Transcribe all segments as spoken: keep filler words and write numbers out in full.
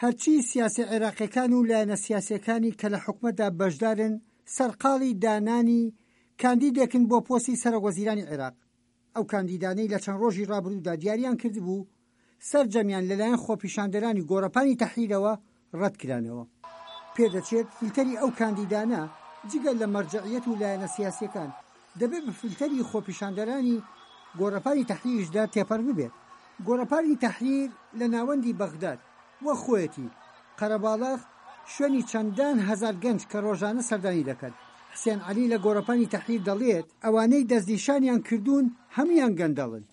هەرچی سیاسی عێراقیەکان و لایەنە سیاسیەکانی کە لە حکومەتدا بەشدارن سەرقاڵی دانانی کاندیدێکن بۆ پۆستی سەرۆکوەزیرانی عێراق. ئەو کاندیدانەی لە چەند ڕۆژی ڕابردوودا دیاریان کردبوو سەرجەمیان لەلایەن خۆپیشاندەرانی گۆڕەپانی تەحریرەوە ڕەتکرانەوە. پێدەچێت فیلتەری ئەو کاندیدانە جگە لە مەرجەعیەت و لایەنە سیاسیەکان دەبێت بە فیلتەری خۆپیشاندەرانی گۆڕەپانی تەحریرشدا تێپەڕ ببێت. گۆڕەپانی تەحریر لە ناوەندی بەغداد وە خۆیەتی قەرەباڵغ شوێنی چەندان هەزار گەنج کە ڕۆژانە سەردانی دەکەن. حسێن عەلی لە گۆڕەپانی تەحریر دەڵێت ئەوانەی دەستنیشانیان کردوون هەمویان گەندەڵن.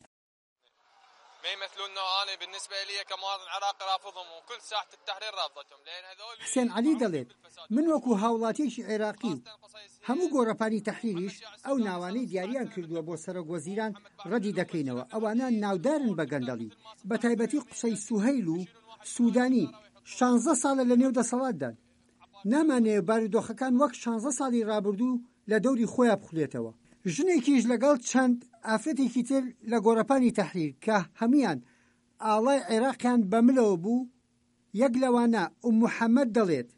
حسێن عەلی دەڵێت من وەکو هاوڵاتیەکی عێراقی و هەموو گۆڕەپانی تەحریریش ئەو ناوانەی دیاریان کردووە بۆ سەرۆکوەزیران ڕەدی دەکەینەوە. ئەوانە ناودارن بە گەندەڵی، بە تایبەتی قسەی سوهەیل و سوودانی شانزدە ساڵە لە نێو دەسەڵاتدان. نامانەیە بارودۆخەکان وەک شانزدە ساڵی ڕابردوو لە دەوری خۆیان بخولێتەوە. ژنێکیش لەگەڵ چەند ئافرەتێکی تر لە گۆڕەپانی تەحریر کە هەمویان ئاڵای عێراقیان بەملەوە بوو، یەک لەوانە ئوم محەممەد دەڵێت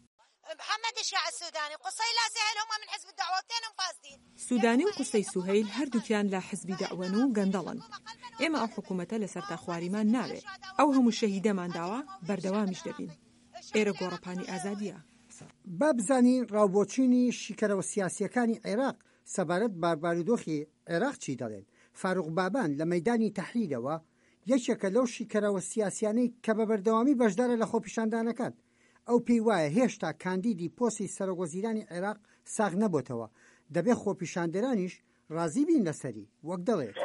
سودانی و قسەی سوهەیل هەردووکیان لە حزبی دەعوەن و گەندەڵن. ئێمە ئەو حکوومەتە لە سەرتا خواریمان ناوێت. ئەو هەموو شەهیدەمان داوە بەردەوامیش دەبین. ئێرە گۆڕەپانی ئازادیە. با بزانین ڕاوبۆچینی شیکەرەوە سیاسیەکانی عێراق سەبارەت باربارودۆخی عێراق چی دەڵێن. فاروق بابان لە مەیدانی تەحریرەوە یەکێکە لەو شیکەرەوە سیاسیانەی کە بە بەردەوامی بەشدارە لە خۆپیشاندانەکان. ئەو پێی وایە هێشتا کاندیدی پۆستی سەرۆکوەزیرانی عێراق ساغ نەبووتەوە، دەبێت خۆپیشاندەرانیش ڕازی بین لەسەری. وەک دەڵێت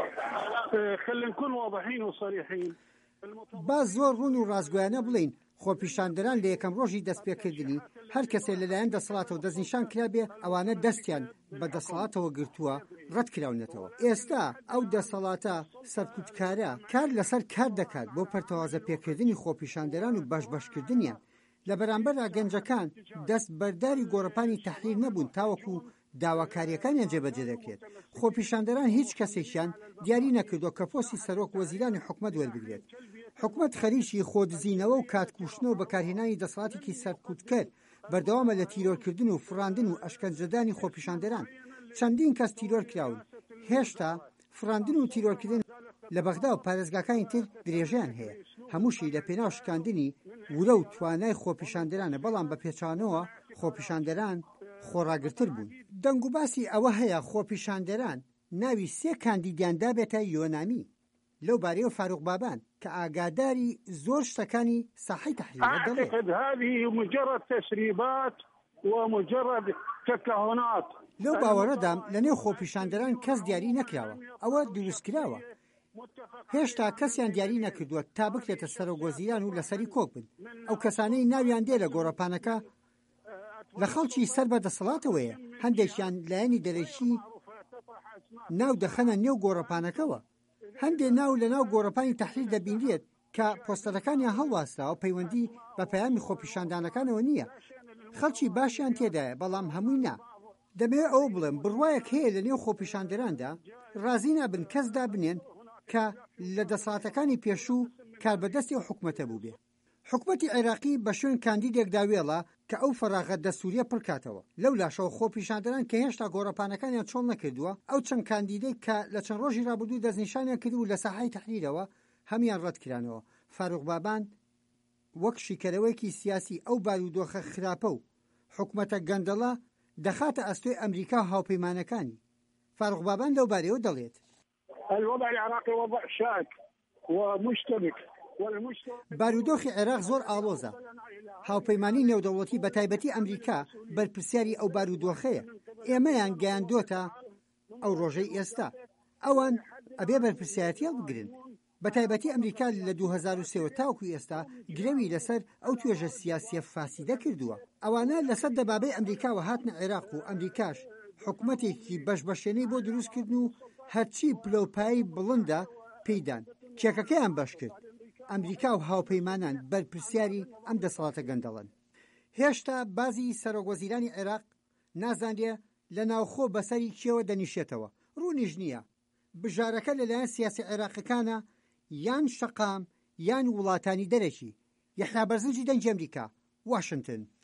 با زۆر ڕوون و ڕازگویانە بڵین خۆپیشاندەران لە یەکەم ڕۆژی دەستپێکردنی هەر کەسێک لەلایەن دەسەڵاتەوە دەستنیشان کرابێ ئەوانە دەستیان بە دەسەڵاتەوە گرتووە ڕەتکراونەتەوە. ئێستا ئەو دەسەڵاتە سەرکوتکارە کار لەسەر کار دەکات بۆ پەرتەوازە پێکردنی خۆپیشاندەران و بەشبەشکردنیان. لە بەرامبەردا گەنجەکان دەست بەرداری گۆڕەپانی تەحریر نەبوون تاوەکو داواکاریەکانیان جێبەجێ دەکرێت. خۆپیشاندەران هیچ کەسێکیان دیاری نەکردو کە پۆستی سەرۆک وەزیرانی حکومەت وەربگرێت. حکومەت خەریکی خۆدزینەوە و کاتکوشتنەوە بەکارهێنانی دەسەڵاتێکی سەرکوتکەر بەردەوامە لە تیرۆرکردن و فڕاندن و ئەشکەنجەدانی خۆپیشاندەران. چەندین کەس تیرۆر کراون. هێشتا فڕاندن و تیرۆرکردن لە بەغدا و پارێزگاکانی تر درێژیان هەیە. هەمووشی لە پێناو شکاندنی ورە و توانای خۆپیشاندەرانە، بەڵام بە پێچانەوە خۆپیشاندەران خۆڕاگرتر بوون. دەنگ و باسی ئەوە هەیە خۆپیشاندەران ناوی سێ کاندیدیان دابێتە یۆنامی. لەو بارەیەوە فاروق بابان کە ئاگاداری زۆر شتەکانی ساحەی تەحریرە دەڵێت هذه مجرد تسريبات ومجرد تكهنات. لەو باوەڕەدام لە نێو خۆپیشاندەران کەس دیاری نەکراوە. ئەوە دروستکراوە. هێشتا کەسیان دیاری نەکردووە تا بکرێتە سەرۆکوەزیران و لەسەری کۆک بن. ئەو کەسانەی ناویان دێ لە گۆڕەپانەکە لە خەڵکی سەر بە دەسەڵاتەوەیە. هەندێکیان لایەنی دەرەکی ناو دەخەنە نێو گۆڕەپانەکەوە. هەندێک ناو لە ناو گۆڕەپانی تەحریر دەبینرێت کە پۆستەرەکانیان هەڵواستەوە و پەیوەندی بە پەیامی خۆپیشاندانەکانەوە نییە. خەڵکی باشیان تێدایە، بەڵام هەمووی نا. دەبێت ئەوە بڵێم بڕوایەک هەیە لە نێو خۆپیشاندەراندا ڕازی نابن کەس دابنێن کە لە دەسەڵاتەکانی پێشوو کاربەدەستی ئەو حکومەتە بوو بێ. حکومەتی عێراقی بە شوێن کاندیدێک داوێڵە کە ئەو فەراغە دەسووریە پڕکاتەوە. لەو لاشەوە خۆپیشاندەران کە هێشتا گۆڕەپانەکانیان چۆڵ نەکردووە، ئەو چەند کاندیدەی کە لە چەند ڕۆژی ڕابردوو دەستنیشانیان کردو لە ساحەی تەحریرەوە هەمیان ڕەتکرانەوە. فاروق بابان وەک شیکەرەوەیکی سیاسی ئەو بارودۆخە خراپە و حکومەتە گەندەڵە دەخاتە ئەستۆی ئەمریکا و هاوپەیمانەکانی. فاروق بابان لەو بارەیەوە دەڵێت الوضع العراقي وضع شائك ومشتبك. بارودۆخی عێراق زۆر ئاڵۆزە. هاوپەیمانی نێودەوڵەتی بە تایبەتی ئەمریکا بەرپرسیاری ئەو بارودۆخەیە. ئێمەیان گەیاندۆتە ئەو ڕۆژەی ئێستا. ئەوان ئەبێ بەرپرسیارەتی بگرن. بە تایبەتی ئەمریکا لە دوو هەزار و سێ تاوەکو ئێستا گرەوی لەسەر ئەو توێژە سیاسیە فاسیدە کردووە. ئەوانە لەسەر دەبابەی ئەمریکاوە هاتنە عێراق و ئەمریکاش حکومەتێکی بەشبەشێنەی بۆ دروستکردن و هەرچی پلۆپایی بڵندە پێیدان. کێکەکەیان بەش کرد. ئەمریکا و هاوپەیمانان بەرپرسیاری ئەم دەسەڵاتە گەندەڵن. هێشتا بازی سەرۆکوەزیرانی عێراق نازانرێ لە ناوخۆ بەسەری کێوە دەنیشێتەوە. ڕوونیش نییە. بژارەکە لەلایەن سیاسی عێراقیەکانە یان شەقام یان وڵاتانی دەرەکی یحیا بەرزنجی دەنگی ئەمریکا، واشنگتن.